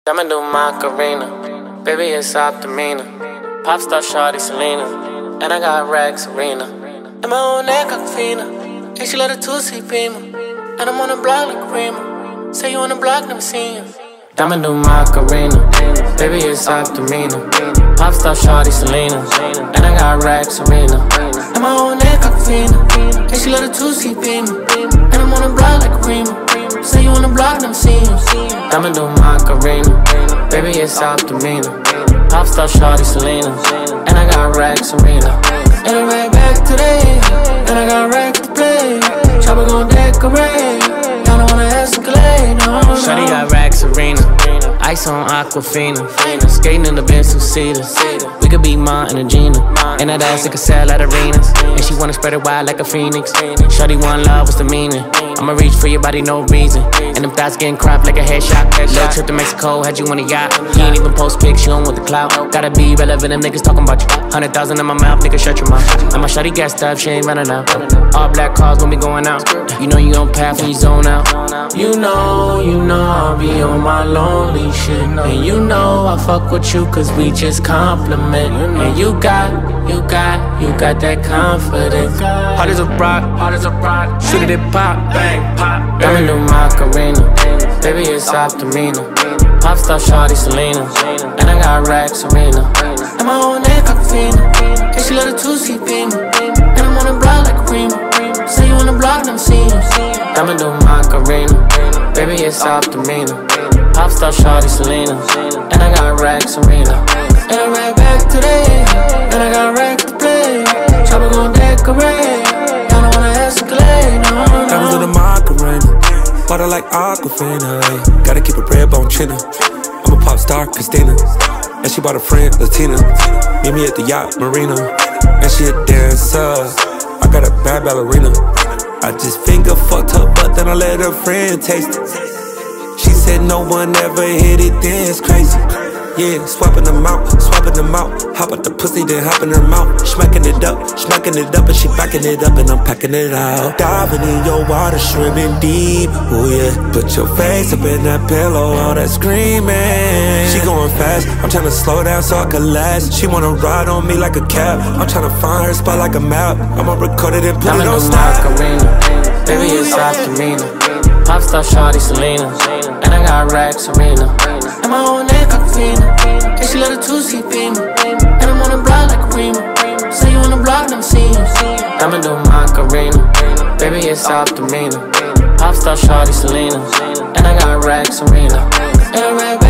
I'ma do Macarena, baby it's optimina. Pop star shawty Selena, and I got racks Serena. And my own neck Aquafina, and she let a 2C Beamer. And I'm on the block like Rima, say you on the block, never seen you. I'ma do Macarena, baby it's optimina. Pop star shawty Selena, and I got racks Serena. And my own neck Aquafina, and she let a 2C Beamer. And I'm on the block like Rima, say you on the block, never seen you. I'ma do Macarena, baby it's optimina. Pop star shawty Selena, and I got racks Serena. And I'm right back today, and I got racks to play. Chopper gon' decorate, y'all don't wanna escalate, no. Shawty got racks Serena, ice on Aquafina. Skating in the Benz two-seater, we could be Ma and Gina. And that ass it could sell at arenas, and she wanna spread it wide like a phoenix. Shawty want love, what's the meaning? I'ma reach for your body, no reason. And them thighs getting cropped like a headshot. Little trip to Mexico, had you on a yacht. You ain't even post pics, you don't want the clout. Gotta be relevant, them niggas talking about you. 100,000 in my mouth, nigga, shut your mouth. And my shawty gassed up, she ain't running out. All black cars when we going out. You know you on path when you zone out. You know I'll be on my lonely shit. And you know I fuck with you cause we just compliment. And you got that confidence. Hard as a rock, shoot it, pop, bang, pop. I'ma do Macarena, baby it's optimina. Pop star shawty Selena, and I got racks Serena. And my own neck Aquafina, and she let a 2C Beamer. And I'm on the block like Rima, say you on the block, never seen you. I'ma do Macarena, baby it's optimina. Pop star shawty Selena, and I got racks Serena. And I'm right back today, and I got racks to play. Chopper gon' decorate, y'all don't wanna escalate, no. Diamonds in the Macarena, water like Aquafina, ay. Gotta keep a red bone chinner. I'm a pop star, Christina, and she bought a friend, Latina. Meet me at the yacht, Marina, and she a dancer. I got a bad ballerina. I just finger fucked her butt, then I let her friend taste it. She said no one ever hit it, then it's crazy. Yeah, swapping them out. Hop out the pussy, then hop in her mouth. Smacking it up, and she backing it up, and I'm packing it out. Diving in your water, swimming deep, oh yeah. Put your face up in that pillow, all that screaming. She going fast, I'm tryna slow down so I can last. She wanna ride on me like a cab, I'm tryna find her spot like a map. I'ma record it and put it on Snap. Macarena, baby it's optimina. Pop star shawty Selena, and I got racks Serena. And my own neck Aquafina, and she let a 2C Beamer. And I'm on the block like Rima, say you on the block, never seen you. I'ma do Macarena, baby it's optimina. Pop star shawty Selena, and I got racks Serena. And I'm right